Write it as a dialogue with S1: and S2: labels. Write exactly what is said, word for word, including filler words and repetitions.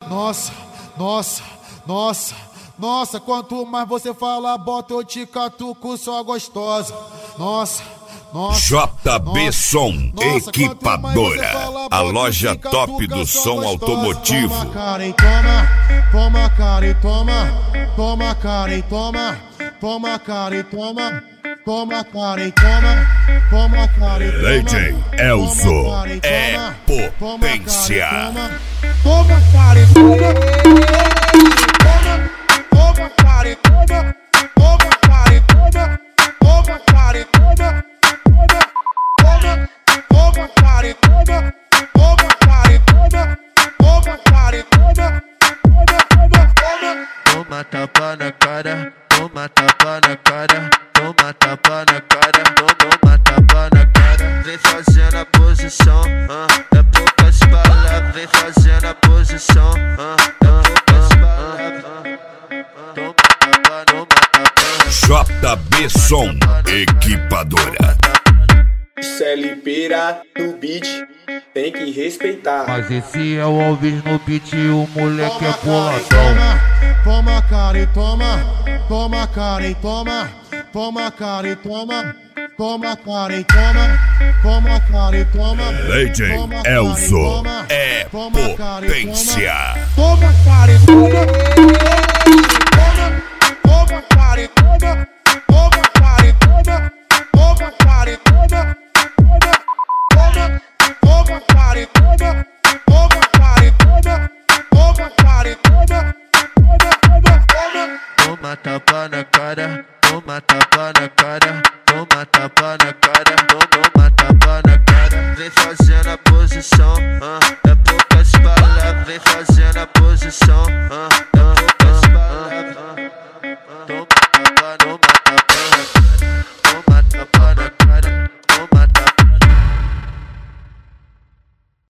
S1: Nossa, nossa, nossa, nossa, quanto mais você fala, bota eu te catuco, só gostosa. Nossa, nossa.
S2: J B Som Equipadora, fala, a loja top do som automotivo.
S1: Toma cara e toma, toma cara e toma, toma cara e toma, toma cara e toma, toma cara e toma, toma cara e toma.
S2: D J Elzo é potência.
S1: Toma cara e toma, toma cara e toma, toma cara e toma, toma cara e toma, toma cara e toma, toma cara e toma, toma cara e toma,
S3: toma tapa na cara, toma tapa na cara, toma tapa na cara, toma tapa na cara. Vem fazendo a posição, ah, é poucas palavras. Vem fazendo a posição, ah, é poucas palavras. Toma tapa, toma tapa.
S2: J B Som Equipadora.
S4: Celipeira no beat, tem que respeitar.
S3: Mas esse é o Alves no beat, o moleque é boladão.
S1: Toma cara e toma, toma cara e toma, toma cara e toma, toma cara e toma, toma cara e toma.
S2: D J Elzo é potência.
S1: Toma cara e toma, toma cara e toma, toma cara e toma, toma cara e toma, toma cara e toma, toma cara e toma, toma cara e toma.
S3: Toma tapa na cara, toma tapa na cara, toma tapa na cara, toma tapa na cara. Vem fazendo a posição, ah, é poucas palavras. Vem fazendo a posição, ah, é poucas